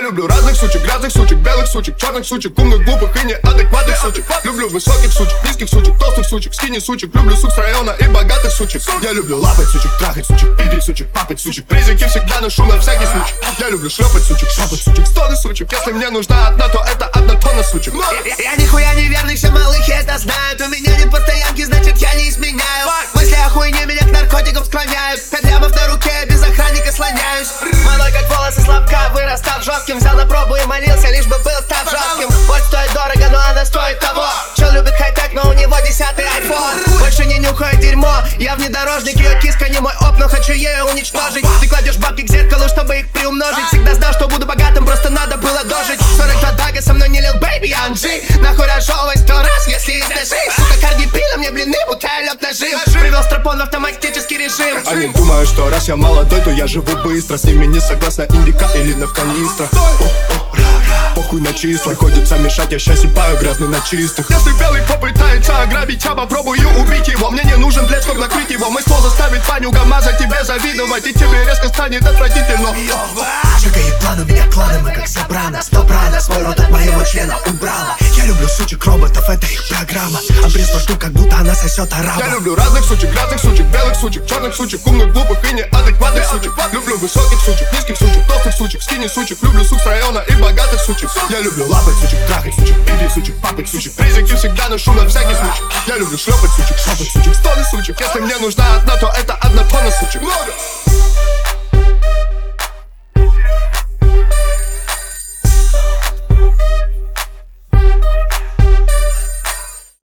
люблю разных сучек, грязных сучек, белых сучек, черных сучек, умных, глупых и неадекватных сучек. Люблю высоких сучек, низких сучек, толстых сучек, скини сучек. Люблю сук с района и богатых сучек. Я люблю лапать сучек, трахать сучек, пиздить сучек, папать сучек. Призраки всегда ношу на всякий случай. Я люблю шлепать сучек, шапать сучек, стоны сучек. Если мне нужна одна, то это одна тонна сучек. Я нихуя не верный, все малыхи это знают. У меня нет постоянки, значит я не изменяю. Мысли о хуйне меня к наркотикам склоняют. 5 лямов на руке, без охранника слоняюсь. Молодой как волосы слабка, вырастав жестким. Взял на пробу и молился, лишь бы был став жестким. Боль стоит дорого, но она стоит того. Чел любит хай-тек, но у него 10-й iPhone. Больше не нюхаю дерьмо, я внедорожник. Ее киска не мой оп, но хочу ею уничтожить. Ты кладешь бабки к зеркалу, чтобы их приумножить. Всегда знал, что буду богатым, просто надо было дожить. 42 дага, со мной не лил бэйби, я G. Нахуй разжевывай 100 раз, если изнашись. Сука, Карди Би на мне блины, будто я лёг нажим. Привел стропон в автоматический режим. Они думают, что раз я молодой, то я живу быстро. С ними не согласна индика или на канистра. Похуй на числа, приходится мешать, я щас ебаю грязный на чистых. Если белый попытается ограбить, я попробую убить его. Мне не нужен блядь, чтоб накрыть его. Мой ствол заставит Ваню Гамаза тебе завидовать, и тебе резко станет отвратительно. Шагает план, у меня кланы, мы как собрано. Стопрано, свой рот от моего члена убрала. Я люблю сучек роботов, это их программа. А пресс жду, как будто она сосет араба. Я люблю разных сучек, грязных сучек, белых сучек, черных сучек, умных, глупых и неадекватных сучек. Люблю высоких сучек, низких сучек, толстых сучек, скини сучек. Люблю сук с района и богатых сучек. Я люблю лапать сучек, трахать сучек, пиздить сучек, папать сучек. Призраки всегда ношу на всякий случай. Я люблю шлепать сучек, шапать сучек, стоны сучек. Если мне нужна одна, то это одна тонна сучек. Много!